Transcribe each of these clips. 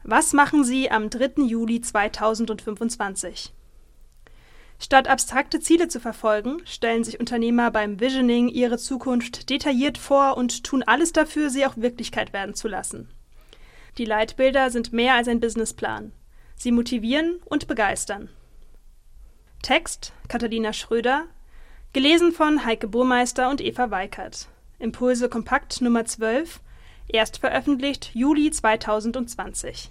Was machen Sie am 3. Juli 2025? Statt abstrakte Ziele zu verfolgen, stellen sich Unternehmer beim Visioning ihre Zukunft detailliert vor und tun alles dafür, sie auch Wirklichkeit werden zu lassen. Die Leitbilder sind mehr als ein Businessplan. Sie motivieren und begeistern. Text: Katharina Schröder. Gelesen von Heike Burmeister und Eva Weikert. Impulse Kompakt Nummer 12. Erst veröffentlicht Juli 2020.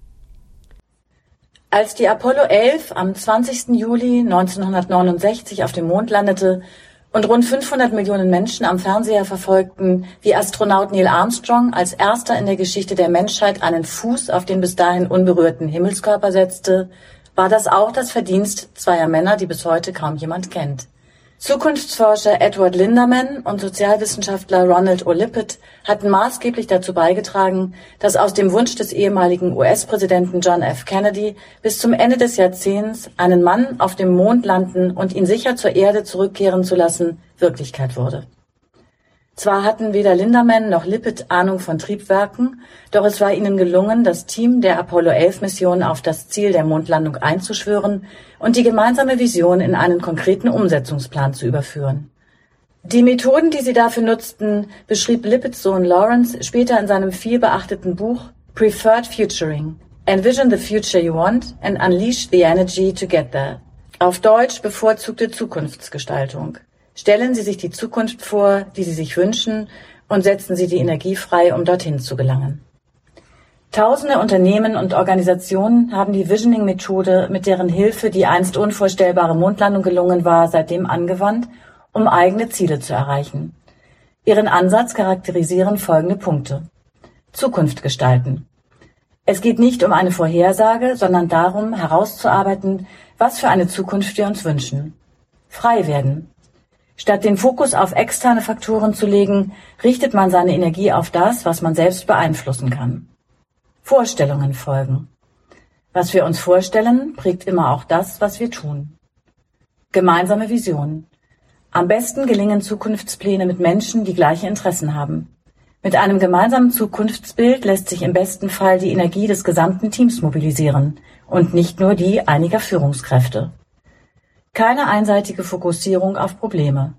Als die Apollo 11 am 20. Juli 1969 auf dem Mond landete und rund 500 Millionen Menschen am Fernseher verfolgten, wie Astronaut Neil Armstrong als erster in der Geschichte der Menschheit einen Fuß auf den bis dahin unberührten Himmelskörper setzte, war das auch das Verdienst zweier Männer, die bis heute kaum jemand kennt. Zukunftsforscher Edward Linderman und Sozialwissenschaftler Ronald O. Lippett hatten maßgeblich dazu beigetragen, dass aus dem Wunsch des ehemaligen US-Präsidenten John F. Kennedy bis zum Ende des Jahrzehnts einen Mann auf dem Mond landen und ihn sicher zur Erde zurückkehren zu lassen, Wirklichkeit wurde. Zwar hatten weder Linderman noch Lippett Ahnung von Triebwerken, doch es war ihnen gelungen, das Team der Apollo-11-Mission auf das Ziel der Mondlandung einzuschwören und die gemeinsame Vision in einen konkreten Umsetzungsplan zu überführen. Die Methoden, die sie dafür nutzten, beschrieb Lippetts Sohn Lawrence später in seinem vielbeachteten Buch Preferred Futuring: Envision the future you want and unleash the energy to get there. Auf Deutsch: bevorzugte Zukunftsgestaltung. Stellen Sie sich die Zukunft vor, die Sie sich wünschen, und setzen Sie die Energie frei, um dorthin zu gelangen. Tausende Unternehmen und Organisationen haben die Visioning-Methode, mit deren Hilfe die einst unvorstellbare Mondlandung gelungen war, seitdem angewandt, um eigene Ziele zu erreichen. Ihren Ansatz charakterisieren folgende Punkte. Zukunft gestalten. Es geht nicht um eine Vorhersage, sondern darum, herauszuarbeiten, was für eine Zukunft wir uns wünschen. Frei werden. Statt den Fokus auf externe Faktoren zu legen, richtet man seine Energie auf das, was man selbst beeinflussen kann. Vorstellungen folgen. Was wir uns vorstellen, prägt immer auch das, was wir tun. Gemeinsame Vision. Am besten gelingen Zukunftspläne mit Menschen, die gleiche Interessen haben. Mit einem gemeinsamen Zukunftsbild lässt sich im besten Fall die Energie des gesamten Teams mobilisieren und nicht nur die einiger Führungskräfte. Keine einseitige Fokussierung auf Probleme.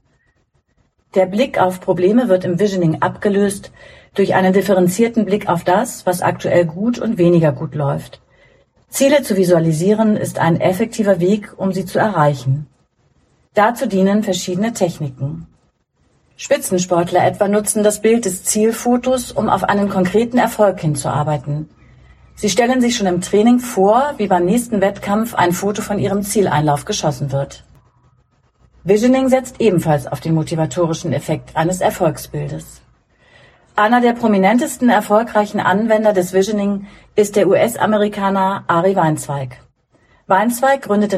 Der Blick auf Probleme wird im Visioning abgelöst durch einen differenzierten Blick auf das, was aktuell gut und weniger gut läuft. Ziele zu visualisieren ist ein effektiver Weg, um sie zu erreichen. Dazu dienen verschiedene Techniken. Spitzensportler etwa nutzen das Bild des Zielfotos, um auf einen konkreten Erfolg hinzuarbeiten. Sie stellen sich schon im Training vor, wie beim nächsten Wettkampf ein Foto von ihrem Zieleinlauf geschossen wird. Visioning setzt ebenfalls auf den motivatorischen Effekt eines Erfolgsbildes. Einer der prominentesten erfolgreichen Anwender des Visioning ist der US-Amerikaner Ari Weinzweig. Weinzweig gründete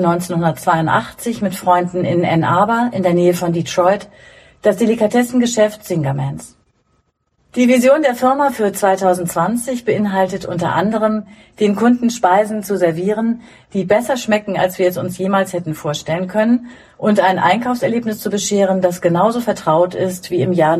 1982 mit Freunden in Ann Arbor in der Nähe von Detroit das Delikatessengeschäft Zingermans. Die Vision der Firma für 2020 beinhaltet unter anderem, den Kunden Speisen zu servieren, die besser schmecken, als wir es uns jemals hätten vorstellen können, und ein Einkaufserlebnis zu bescheren, das genauso vertraut ist wie im Jahr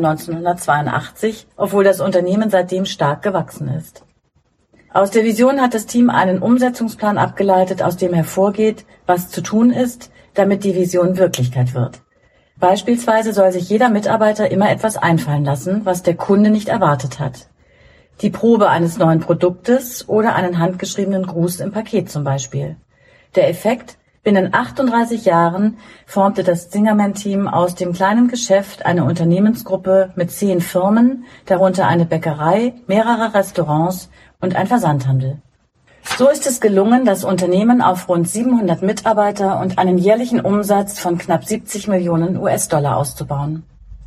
1982, obwohl das Unternehmen seitdem stark gewachsen ist. Aus der Vision hat das Team einen Umsetzungsplan abgeleitet, aus dem hervorgeht, was zu tun ist, damit die Vision Wirklichkeit wird. Beispielsweise soll sich jeder Mitarbeiter immer etwas einfallen lassen, was der Kunde nicht erwartet hat. Die Probe eines neuen Produktes oder einen handgeschriebenen Gruß im Paket zum Beispiel. Der Effekt: binnen 38 Jahren formte das Zingerman-Team aus dem kleinen Geschäft eine Unternehmensgruppe mit 10 Firmen, darunter eine Bäckerei, mehrere Restaurants und ein Versandhandel. So ist es gelungen, das Unternehmen auf rund 700 Mitarbeiter und einen jährlichen Umsatz von knapp 70 Millionen US-Dollar auszubauen.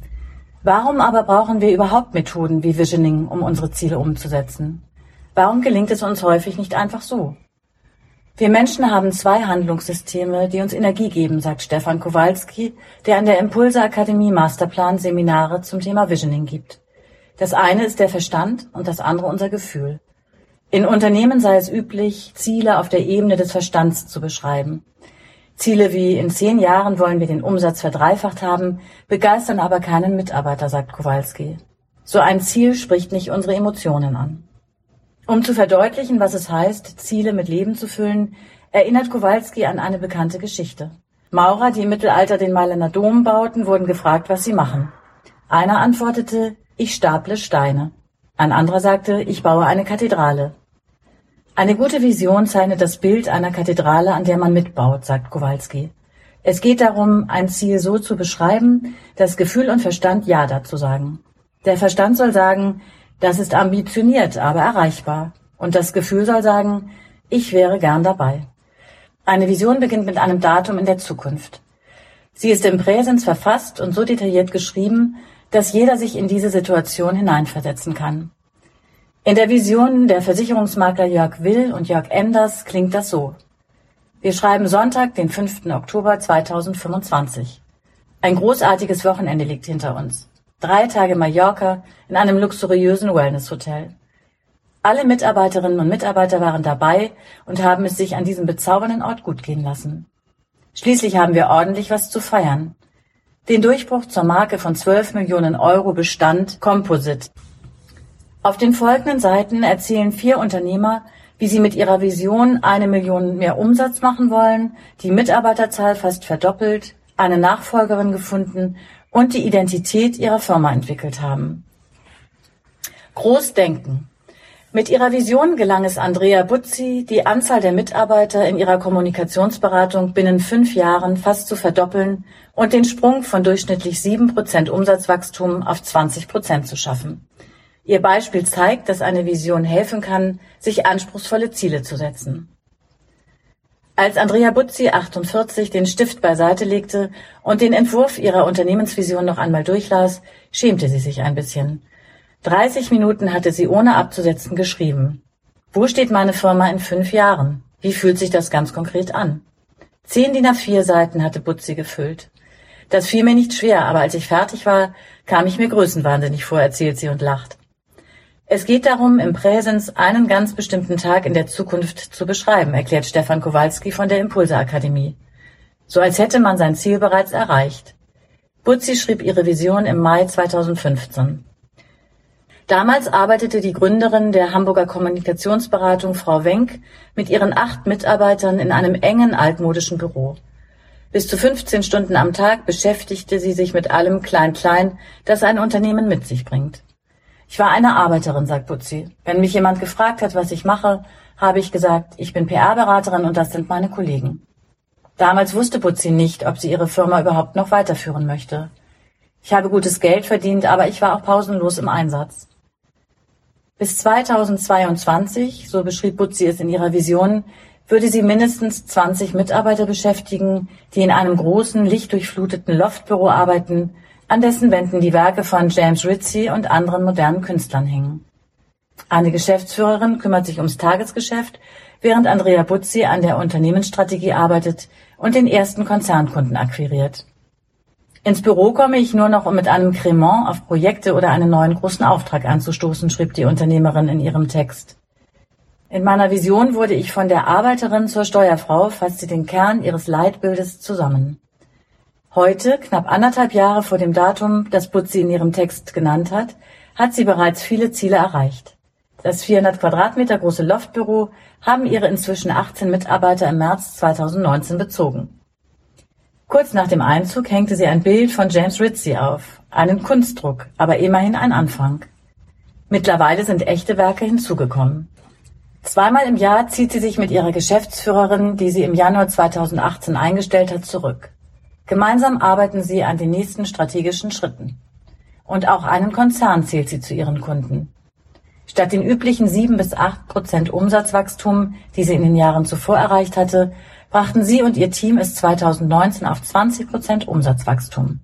Warum aber brauchen wir überhaupt Methoden wie Visioning, um unsere Ziele umzusetzen? Warum gelingt es uns häufig nicht einfach so? Wir Menschen haben 2 Handlungssysteme, die uns Energie geben, sagt Stefan Kowalski, der an der Impulse Akademie Masterplan Seminare zum Thema Visioning gibt. Das eine ist der Verstand und das andere unser Gefühl. In Unternehmen sei es üblich, Ziele auf der Ebene des Verstands zu beschreiben. Ziele wie: in 10 Jahren wollen wir den Umsatz verdreifacht haben, begeistern aber keinen Mitarbeiter, sagt Kowalski. So ein Ziel spricht nicht unsere Emotionen an. Um zu verdeutlichen, was es heißt, Ziele mit Leben zu füllen, erinnert Kowalski an eine bekannte Geschichte. Maurer, die im Mittelalter den Mailänder Dom bauten, wurden gefragt, was sie machen. Einer antwortete, ich staple Steine. Ein anderer sagte, ich baue eine Kathedrale. Eine gute Vision zeichnet das Bild einer Kathedrale, an der man mitbaut, sagt Kowalski. Es geht darum, ein Ziel so zu beschreiben, dass Gefühl und Verstand Ja dazu sagen. Der Verstand soll sagen, das ist ambitioniert, aber erreichbar. Und das Gefühl soll sagen, ich wäre gern dabei. Eine Vision beginnt mit einem Datum in der Zukunft. Sie ist im Präsens verfasst und so detailliert geschrieben, dass jeder sich in diese Situation hineinversetzen kann. In der Vision der Versicherungsmakler Jörg Will und Jörg Enders klingt das so. Wir schreiben Sonntag, den 5. Oktober 2025. Ein großartiges Wochenende liegt hinter uns. 3 Tage Mallorca in einem luxuriösen Wellness-Hotel. Alle Mitarbeiterinnen und Mitarbeiter waren dabei und haben es sich an diesem bezaubernden Ort gut gehen lassen. Schließlich haben wir ordentlich was zu feiern. Den Durchbruch zur Marke von 12 Millionen Euro Bestand Composite. Auf den folgenden Seiten erzählen 4 Unternehmer, wie sie mit ihrer Vision 1 Million mehr Umsatz machen wollen, die Mitarbeiterzahl fast verdoppelt, eine Nachfolgerin gefunden und die Identität ihrer Firma entwickelt haben. Großdenken. Mit ihrer Vision gelang es Andrea Buzzi, die Anzahl der Mitarbeiter in ihrer Kommunikationsberatung binnen 5 Jahren fast zu verdoppeln und den Sprung von durchschnittlich 7% Umsatzwachstum auf 20% zu schaffen. Ihr Beispiel zeigt, dass eine Vision helfen kann, sich anspruchsvolle Ziele zu setzen. Als Andrea Buzzi 48 den Stift beiseite legte und den Entwurf ihrer Unternehmensvision noch einmal durchlas, schämte sie sich ein bisschen. 30 Minuten hatte sie ohne abzusetzen geschrieben. Wo steht meine Firma in 5 Jahren? Wie fühlt sich das ganz konkret an? 10 DIN A4 Seiten hatte Buzzi gefüllt. Das fiel mir nicht schwer, aber als ich fertig war, kam ich mir größenwahnsinnig vor, erzählt sie und lacht. Es geht darum, im Präsens einen ganz bestimmten Tag in der Zukunft zu beschreiben, erklärt Stefan Kowalski von der Impulse-Akademie. So als hätte man sein Ziel bereits erreicht. Buzzi schrieb ihre Vision im Mai 2015. Damals arbeitete die Gründerin der Hamburger Kommunikationsberatung, Frau Wenck, mit ihren 8 Mitarbeitern in einem engen, altmodischen Büro. Bis zu 15 Stunden am Tag beschäftigte sie sich mit allem Klein-Klein, das ein Unternehmen mit sich bringt. Ich war eine Arbeiterin, sagt Buzzi. Wenn mich jemand gefragt hat, was ich mache, habe ich gesagt, ich bin PR-Beraterin und das sind meine Kollegen. Damals wusste Buzzi nicht, ob sie ihre Firma überhaupt noch weiterführen möchte. Ich habe gutes Geld verdient, aber ich war auch pausenlos im Einsatz. Bis 2022, so beschrieb Buzzi es in ihrer Vision, würde sie mindestens 20 Mitarbeiter beschäftigen, die in einem großen, lichtdurchfluteten Loftbüro arbeiten, an dessen Wänden die Werke von James Ritchie und anderen modernen Künstlern hängen. Eine Geschäftsführerin kümmert sich ums Tagesgeschäft, während Andrea Buzzi an der Unternehmensstrategie arbeitet und den ersten Konzernkunden akquiriert. Ins Büro komme ich nur noch, um mit einem Cremant auf Projekte oder einen neuen großen Auftrag anzustoßen, schrieb die Unternehmerin in ihrem Text. In meiner Vision wurde ich von der Arbeiterin zur Steuerfrau, fasst sie den Kern ihres Leitbildes zusammen. Heute, knapp 1,5 Jahre vor dem Datum, das Buzzi in ihrem Text genannt hat sie bereits viele Ziele erreicht. Das 400 Quadratmeter große Loftbüro haben ihre inzwischen 18 Mitarbeiter im März 2019 bezogen. Kurz nach dem Einzug hängte sie ein Bild von James Ritchie auf, einen Kunstdruck, aber immerhin ein Anfang. Mittlerweile sind echte Werke hinzugekommen. 2-mal im Jahr zieht sie sich mit ihrer Geschäftsführerin, die sie im Januar 2018 eingestellt hat, zurück. Gemeinsam arbeiten sie an den nächsten strategischen Schritten. Und auch einen Konzern zählt sie zu ihren Kunden. Statt den üblichen 7-8% Umsatzwachstum, die sie in den Jahren zuvor erreicht hatte, brachten sie und ihr Team es 2019 auf 20% Umsatzwachstum.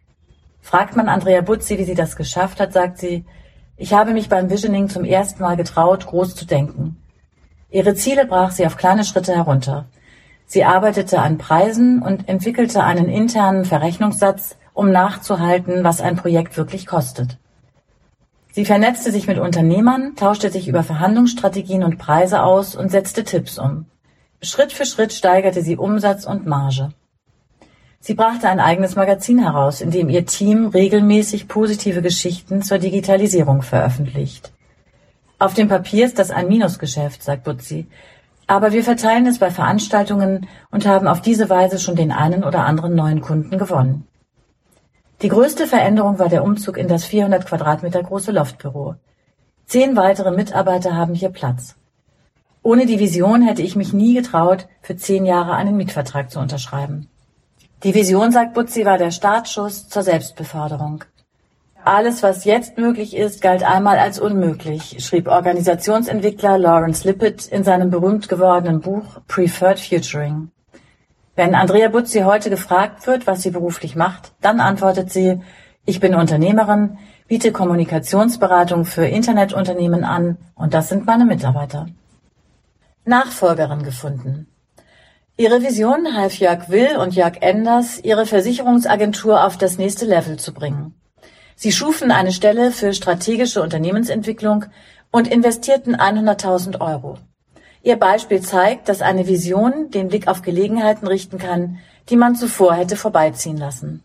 Fragt man Andrea Buzzi, wie sie das geschafft hat, sagt sie, ich habe mich beim Visioning zum ersten Mal getraut, groß zu denken. Ihre Ziele brach sie auf kleine Schritte herunter. Sie arbeitete an Preisen und entwickelte einen internen Verrechnungssatz, um nachzuhalten, was ein Projekt wirklich kostet. Sie vernetzte sich mit Unternehmern, tauschte sich über Verhandlungsstrategien und Preise aus und setzte Tipps um. Schritt für Schritt steigerte sie Umsatz und Marge. Sie brachte ein eigenes Magazin heraus, in dem ihr Team regelmäßig positive Geschichten zur Digitalisierung veröffentlicht. Auf dem Papier ist das ein Minusgeschäft, sagt Butzi. Aber wir verteilen es bei Veranstaltungen und haben auf diese Weise schon den einen oder anderen neuen Kunden gewonnen. Die größte Veränderung war der Umzug in das 400 Quadratmeter große Loftbüro. 10 weitere Mitarbeiter haben hier Platz. Ohne die Vision hätte ich mich nie getraut, für 10 Jahre einen Mietvertrag zu unterschreiben. Die Vision, sagt Butzi, war der Startschuss zur Selbstbeförderung. Alles, was jetzt möglich ist, galt einmal als unmöglich, schrieb Organisationsentwickler Lawrence Lippitt in seinem berühmt gewordenen Buch Preferred Futuring. Wenn Andrea Butzi heute gefragt wird, was sie beruflich macht, dann antwortet sie: Ich bin Unternehmerin, biete Kommunikationsberatung für Internetunternehmen an und das sind meine Mitarbeiter. Nachfolgerin gefunden. Ihre Vision half Jörg Will und Jörg Enders, ihre Versicherungsagentur auf das nächste Level zu bringen. Sie schufen eine Stelle für strategische Unternehmensentwicklung und investierten 100.000 €. Ihr Beispiel zeigt, dass eine Vision den Blick auf Gelegenheiten richten kann, die man zuvor hätte vorbeiziehen lassen.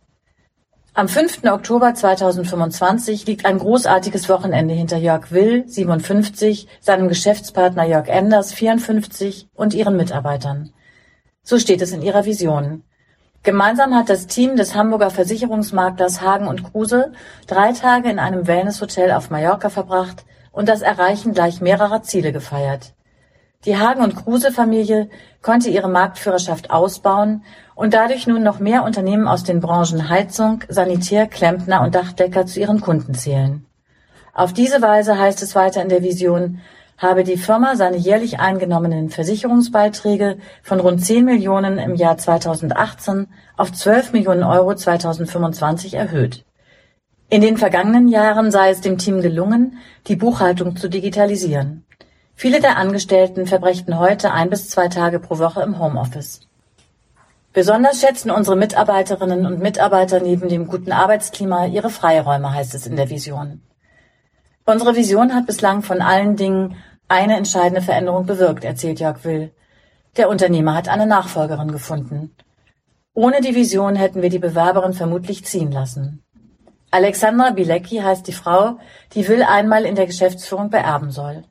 Am 5. Oktober 2025 liegt ein großartiges Wochenende hinter Jörg Will, 57, seinem Geschäftspartner Jörg Enders, 54 und ihren Mitarbeitern. So steht es in ihrer Vision. Gemeinsam hat das Team des Hamburger Versicherungsmaklers Hagen und Kruse 3 Tage in einem Wellnesshotel auf Mallorca verbracht und das Erreichen gleich mehrerer Ziele gefeiert. Die Hagen- und Kruse-Familie konnte ihre Marktführerschaft ausbauen und dadurch nun noch mehr Unternehmen aus den Branchen Heizung, Sanitär, Klempner und Dachdecker zu ihren Kunden zählen. Auf diese Weise, heißt es weiter in der Vision, habe die Firma seine jährlich eingenommenen Versicherungsbeiträge von rund 10 Millionen im Jahr 2018 auf 12 Millionen € 2025 erhöht. In den vergangenen Jahren sei es dem Team gelungen, die Buchhaltung zu digitalisieren. Viele der Angestellten verbrächten heute 1 bis 2 Tage pro Woche im Homeoffice. Besonders schätzen unsere Mitarbeiterinnen und Mitarbeiter neben dem guten Arbeitsklima ihre Freiräume, heißt es in der Vision. Unsere Vision hat bislang von allen Dingen eine entscheidende Veränderung bewirkt, erzählt Jörg Will. Der Unternehmer hat eine Nachfolgerin gefunden. Ohne die Vision hätten wir die Bewerberin vermutlich ziehen lassen. Alexandra Bilecki heißt die Frau, die Will einmal in der Geschäftsführung beerben soll.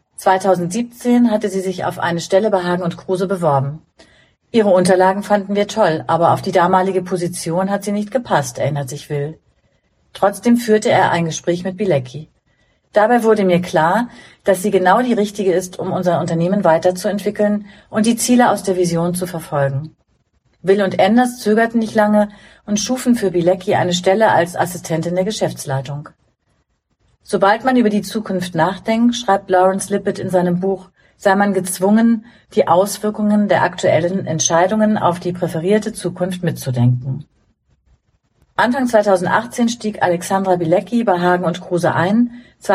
2017 hatte sie sich auf eine Stelle bei Hagen und Kruse beworben. Ihre Unterlagen fanden wir toll, aber auf die damalige Position hat sie nicht gepasst, erinnert sich Will. Trotzdem führte er ein Gespräch mit Bilecki. Dabei wurde mir klar, dass sie genau die Richtige ist, um unser Unternehmen weiterzuentwickeln und die Ziele aus der Vision zu verfolgen. Will und Enders zögerten nicht lange und schufen für Bilecki eine Stelle als Assistentin der Geschäftsleitung. Sobald man über die Zukunft nachdenkt, schreibt Lawrence Lippitt in seinem Buch, sei man gezwungen, die Auswirkungen der aktuellen Entscheidungen auf die präferierte Zukunft mitzudenken. Anfang 2018 stieg Alexandra Bilecki bei Hagen und Kruse ein,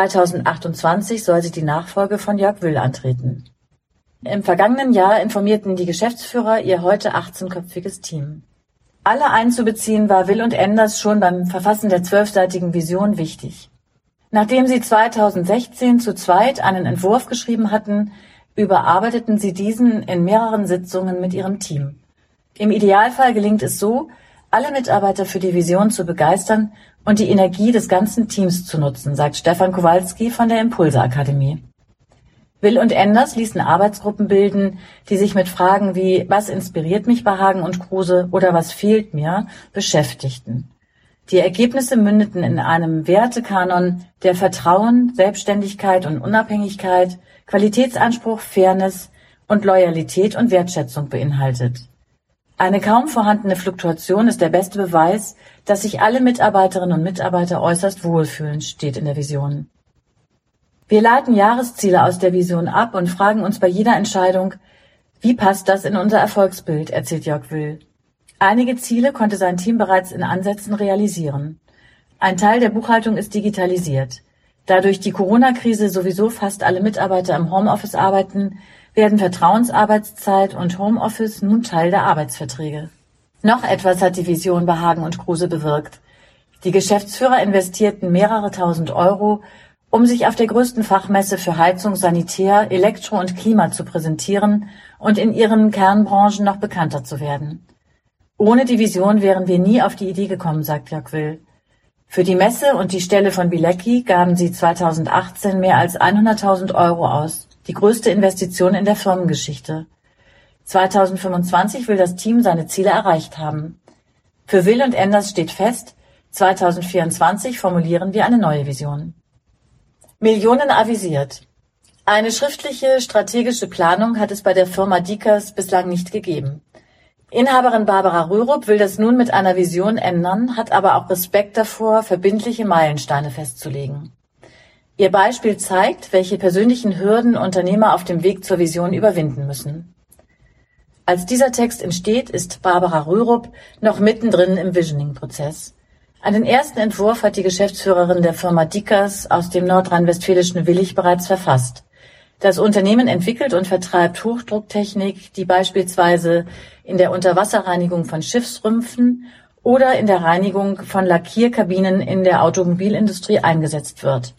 2028 soll sie die Nachfolge von Jörg Will antreten. Im vergangenen Jahr informierten die Geschäftsführer ihr heute 18-köpfiges Team. Alle einzubeziehen war Will und Enders schon beim Verfassen der 12-seitigen Vision wichtig. Nachdem sie 2016 zu zweit einen Entwurf geschrieben hatten, überarbeiteten sie diesen in mehreren Sitzungen mit ihrem Team. Im Idealfall gelingt es so, alle Mitarbeiter für die Vision zu begeistern und die Energie des ganzen Teams zu nutzen, sagt Stefan Kowalski von der Impulse Akademie. Will und Enders ließen Arbeitsgruppen bilden, die sich mit Fragen wie „Was inspiriert mich bei Hagen und Kruse" oder „Was fehlt mir" beschäftigten. Die Ergebnisse mündeten in einem Wertekanon, der Vertrauen, Selbstständigkeit und Unabhängigkeit, Qualitätsanspruch, Fairness und Loyalität und Wertschätzung beinhaltet. Eine kaum vorhandene Fluktuation ist der beste Beweis, dass sich alle Mitarbeiterinnen und Mitarbeiter äußerst wohlfühlen, steht in der Vision. Wir leiten Jahresziele aus der Vision ab und fragen uns bei jeder Entscheidung, wie passt das in unser Erfolgsbild, erzählt Jörg Will. Einige Ziele konnte sein Team bereits in Ansätzen realisieren. Ein Teil der Buchhaltung ist digitalisiert. Da durch die Corona-Krise sowieso fast alle Mitarbeiter im Homeoffice arbeiten, werden Vertrauensarbeitszeit und Homeoffice nun Teil der Arbeitsverträge. Noch etwas hat die Vision bei Hagen und Kruse bewirkt. Die Geschäftsführer investierten mehrere tausend Euro, um sich auf der größten Fachmesse für Heizung, Sanitär, Elektro und Klima zu präsentieren und in ihren Kernbranchen noch bekannter zu werden. Ohne die Vision wären wir nie auf die Idee gekommen, sagt Jörg Will. Für die Messe und die Stelle von Bielecki gaben sie 2018 mehr als 100.000 Euro aus, die größte Investition in der Firmengeschichte. 2025 will das Team seine Ziele erreicht haben. Für Will und Enders steht fest, 2024 formulieren wir eine neue Vision. Millionen avisiert. Eine schriftliche strategische Planung hat es bei der Firma Diekers bislang nicht gegeben. Inhaberin Barbara Rürup will das nun mit einer Vision ändern, hat aber auch Respekt davor, verbindliche Meilensteine festzulegen. Ihr Beispiel zeigt, welche persönlichen Hürden Unternehmer auf dem Weg zur Vision überwinden müssen. Als dieser Text entsteht, ist Barbara Rürup noch mittendrin im Visioning-Prozess. Einen ersten Entwurf hat die Geschäftsführerin der Firma Diekers aus dem nordrhein-westfälischen Willich bereits verfasst. Das Unternehmen entwickelt und vertreibt Hochdrucktechnik, die beispielsweise in der Unterwasserreinigung von Schiffsrümpfen oder in der Reinigung von Lackierkabinen in der Automobilindustrie eingesetzt wird.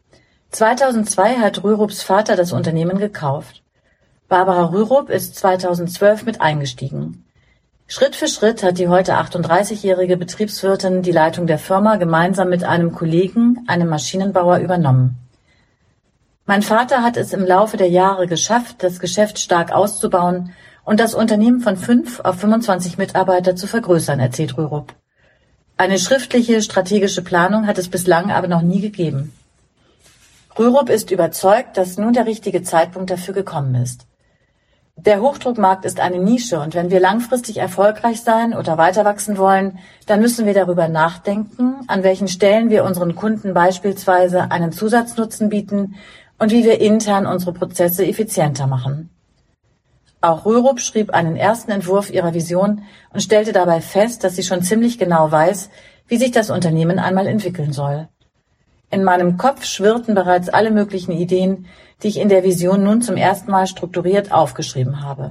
2002 hat Rürups Vater das Unternehmen gekauft. Barbara Rürup ist 2012 mit eingestiegen. Schritt für Schritt hat die heute 38-jährige Betriebswirtin die Leitung der Firma gemeinsam mit einem Kollegen, einem Maschinenbauer, übernommen. Mein Vater hat es im Laufe der Jahre geschafft, das Geschäft stark auszubauen und das Unternehmen von 5 auf 25 Mitarbeiter zu vergrößern, erzählt Rürup. Eine schriftliche strategische Planung hat es bislang aber noch nie gegeben. Rürup ist überzeugt, dass nun der richtige Zeitpunkt dafür gekommen ist. Der Hochdruckmarkt ist eine Nische und wenn wir langfristig erfolgreich sein oder weiter wachsen wollen, dann müssen wir darüber nachdenken, an welchen Stellen wir unseren Kunden beispielsweise einen Zusatznutzen bieten und wie wir intern unsere Prozesse effizienter machen. Auch Rürup schrieb einen ersten Entwurf ihrer Vision und stellte dabei fest, dass sie schon ziemlich genau weiß, wie sich das Unternehmen einmal entwickeln soll. In meinem Kopf schwirrten bereits alle möglichen Ideen, die ich in der Vision nun zum ersten Mal strukturiert aufgeschrieben habe.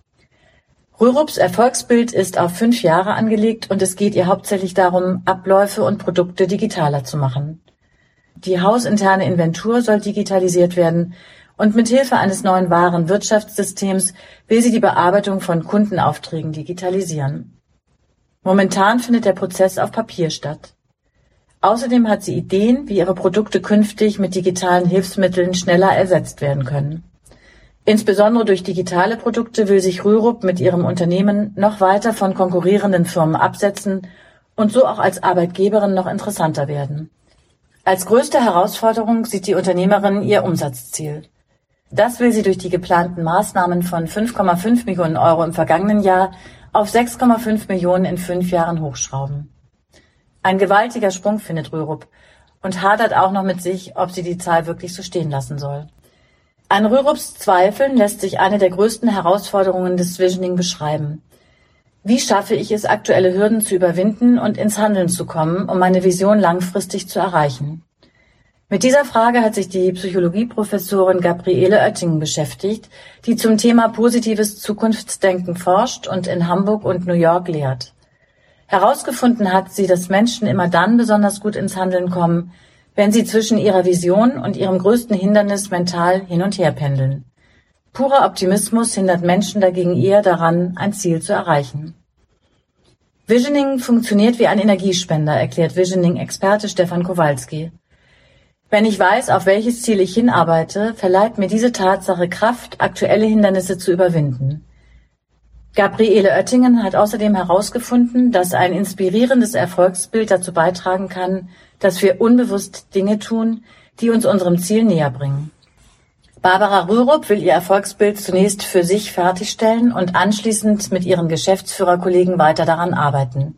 Rürups Erfolgsbild ist auf 5 Jahre angelegt und es geht ihr hauptsächlich darum, Abläufe und Produkte digitaler zu machen. Die hausinterne Inventur soll digitalisiert werden und mit Hilfe eines neuen Warenwirtschaftssystems will sie die Bearbeitung von Kundenaufträgen digitalisieren. Momentan findet der Prozess auf Papier statt. Außerdem hat sie Ideen, wie ihre Produkte künftig mit digitalen Hilfsmitteln schneller ersetzt werden können. Insbesondere durch digitale Produkte will sich Rürup mit ihrem Unternehmen noch weiter von konkurrierenden Firmen absetzen und so auch als Arbeitgeberin noch interessanter werden. Als größte Herausforderung sieht die Unternehmerin ihr Umsatzziel. Das will sie durch die geplanten Maßnahmen von 5,5 Millionen Euro im vergangenen Jahr auf 6,5 Millionen in 5 Jahren hochschrauben. Ein gewaltiger Sprung, findet Rürup, und hadert auch noch mit sich, ob sie die Zahl wirklich so stehen lassen soll. An Rürups Zweifeln lässt sich eine der größten Herausforderungen des Visioning beschreiben. Wie schaffe ich es, aktuelle Hürden zu überwinden und ins Handeln zu kommen, um meine Vision langfristig zu erreichen? Mit dieser Frage hat sich die Psychologieprofessorin Gabriele Oettingen beschäftigt, die zum Thema positives Zukunftsdenken forscht und in Hamburg und New York lehrt. Herausgefunden hat sie, dass Menschen immer dann besonders gut ins Handeln kommen, wenn sie zwischen ihrer Vision und ihrem größten Hindernis mental hin und her pendeln. Purer Optimismus hindert Menschen dagegen eher daran, ein Ziel zu erreichen. Visioning funktioniert wie ein Energiespender, erklärt Visioning-Experte Stefan Kowalski. Wenn ich weiß, auf welches Ziel ich hinarbeite, verleiht mir diese Tatsache Kraft, aktuelle Hindernisse zu überwinden. Gabriele Oettingen hat außerdem herausgefunden, dass ein inspirierendes Erfolgsbild dazu beitragen kann, dass wir unbewusst Dinge tun, die uns unserem Ziel näher bringen. Barbara Rürup will ihr Erfolgsbild zunächst für sich fertigstellen und anschließend mit ihren Geschäftsführerkollegen weiter daran arbeiten.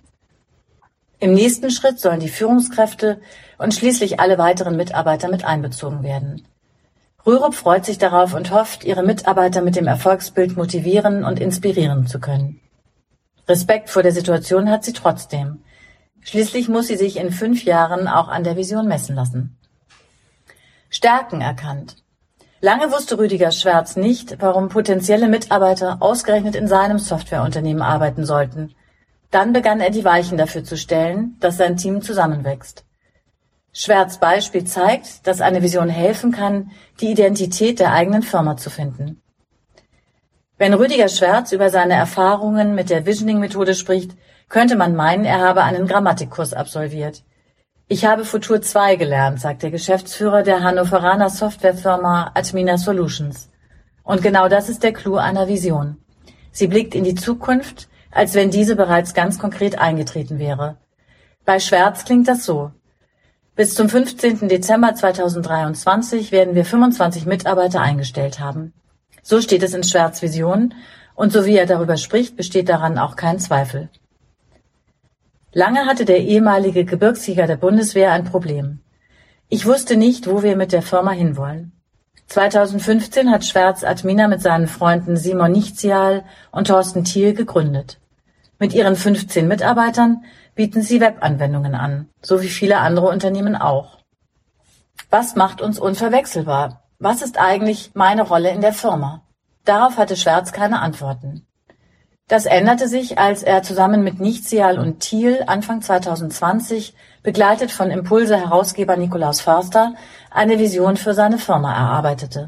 Im nächsten Schritt sollen die Führungskräfte und schließlich alle weiteren Mitarbeiter mit einbezogen werden. Rürup freut sich darauf und hofft, ihre Mitarbeiter mit dem Erfolgsbild motivieren und inspirieren zu können. Respekt vor der Situation hat sie trotzdem. Schließlich muss sie sich in 5 Jahren auch an der Vision messen lassen. Stärken erkannt. Lange wusste Rüdiger Schwerz nicht, warum potenzielle Mitarbeiter ausgerechnet in seinem Softwareunternehmen arbeiten sollten. Dann begann er die Weichen dafür zu stellen, dass sein Team zusammenwächst. Schwerz' Beispiel zeigt, dass eine Vision helfen kann, die Identität der eigenen Firma zu finden. Wenn Rüdiger Schwerz über seine Erfahrungen mit der Visioning-Methode spricht, könnte man meinen, er habe einen Grammatikkurs absolviert. Ich habe Futur 2 gelernt, sagt der Geschäftsführer der Hannoveraner Softwarefirma Admina Solutions. Und genau das ist der Clou einer Vision. Sie blickt in die Zukunft, als wenn diese bereits ganz konkret eingetreten wäre. Bei Schwerz klingt das so. Bis zum 15. Dezember 2023 werden wir 25 Mitarbeiter eingestellt haben. So steht es in Schwerz' Vision und so wie er darüber spricht, besteht daran auch kein Zweifel. Lange hatte der ehemalige Gebirgsjäger der Bundeswehr ein Problem. Ich wusste nicht, wo wir mit der Firma hinwollen. 2015 hat Schwerz Admina mit seinen Freunden Simon Nichtzial und Thorsten Thiel gegründet. Mit ihren 15 Mitarbeitern bieten sie Webanwendungen an, so wie viele andere Unternehmen auch. Was macht uns unverwechselbar? Was ist eigentlich meine Rolle in der Firma? Darauf hatte Schwerz keine Antworten. Das änderte sich, als er zusammen mit Nichtzial und Thiel Anfang 2020, begleitet von Impulse-Herausgeber Nikolaus Förster, eine Vision für seine Firma erarbeitete.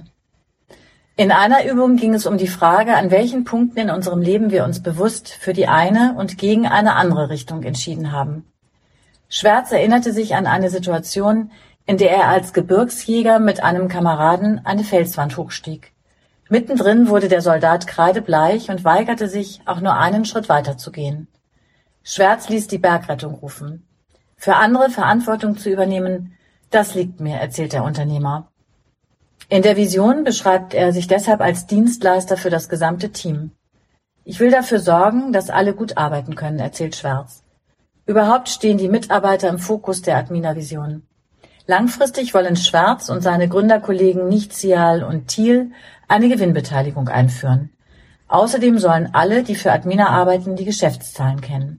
In einer Übung ging es um die Frage, an welchen Punkten in unserem Leben wir uns bewusst für die eine und gegen eine andere Richtung entschieden haben. Schwerz erinnerte sich an eine Situation, in der er als Gebirgsjäger mit einem Kameraden eine Felswand hochstieg. Mittendrin wurde der Soldat kreidebleich und weigerte sich, auch nur einen Schritt weiterzugehen. Schwerz ließ die Bergrettung rufen. Für andere Verantwortung zu übernehmen, das liegt mir, erzählt der Unternehmer. In der Vision beschreibt er sich deshalb als Dienstleister für das gesamte Team. Ich will dafür sorgen, dass alle gut arbeiten können, erzählt Schwerz. Überhaupt stehen die Mitarbeiter im Fokus der Admina-Vision. Langfristig wollen Schwerz und seine Gründerkollegen Nichtzial und Thiel eine Gewinnbeteiligung einführen. Außerdem sollen alle, die für Admina arbeiten, die Geschäftszahlen kennen.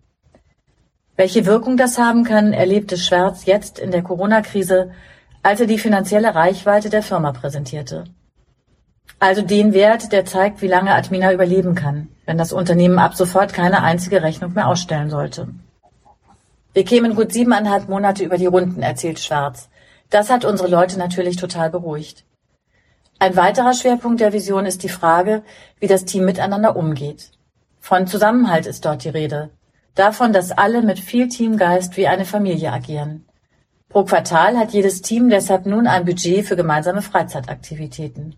Welche Wirkung das haben kann, erlebte Schwerz jetzt in der Corona-Krise, als er die finanzielle Reichweite der Firma präsentierte. Also den Wert, der zeigt, wie lange Admina überleben kann, wenn das Unternehmen ab sofort keine einzige Rechnung mehr ausstellen sollte. Wir kämen gut 7,5 Monate über die Runden, erzählt Schwerz. Das hat unsere Leute natürlich total beruhigt. Ein weiterer Schwerpunkt der Vision ist die Frage, wie das Team miteinander umgeht. Von Zusammenhalt ist dort die Rede. Davon, dass alle mit viel Teamgeist wie eine Familie agieren. Pro Quartal hat jedes Team deshalb nun ein Budget für gemeinsame Freizeitaktivitäten.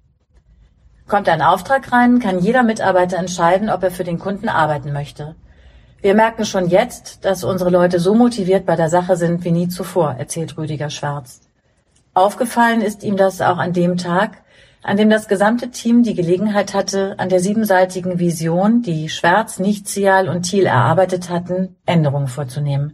Kommt ein Auftrag rein, kann jeder Mitarbeiter entscheiden, ob er für den Kunden arbeiten möchte. Wir merken schon jetzt, dass unsere Leute so motiviert bei der Sache sind wie nie zuvor, erzählt Rüdiger Schwerz. Aufgefallen ist ihm das auch an dem Tag, an dem das gesamte Team die Gelegenheit hatte, an der 7-seitigen Vision, die Schwerz, Nichtzial und Thiel erarbeitet hatten, Änderungen vorzunehmen.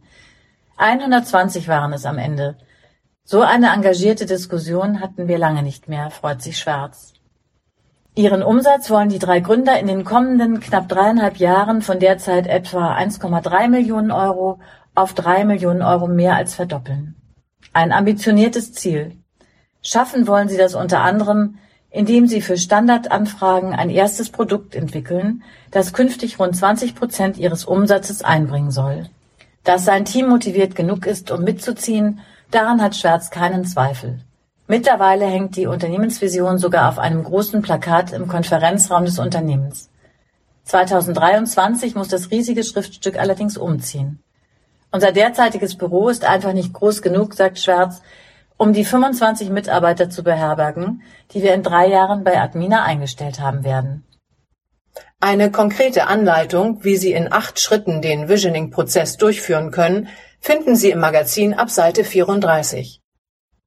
120 waren es am Ende. So eine engagierte Diskussion hatten wir lange nicht mehr, freut sich Schwerz. Ihren Umsatz wollen die 3 Gründer in den kommenden knapp 3,5 Jahren von derzeit etwa 1,3 Millionen Euro auf 3 Millionen Euro mehr als verdoppeln. Ein ambitioniertes Ziel. Schaffen wollen sie das unter anderem, indem sie für Standardanfragen ein erstes Produkt entwickeln, das künftig rund 20% ihres Umsatzes einbringen soll. Dass sein Team motiviert genug ist, um mitzuziehen, daran hat Schwerz keinen Zweifel. Mittlerweile hängt die Unternehmensvision sogar auf einem großen Plakat im Konferenzraum des Unternehmens. 2023 muss das riesige Schriftstück allerdings umziehen. Unser derzeitiges Büro ist einfach nicht groß genug, sagt Schwerz, um die 25 Mitarbeiter zu beherbergen, die wir in 3 Jahren bei Admina eingestellt haben werden. Eine konkrete Anleitung, wie Sie in 8 Schritten den Visioning-Prozess durchführen können, finden Sie im Magazin ab Seite 34.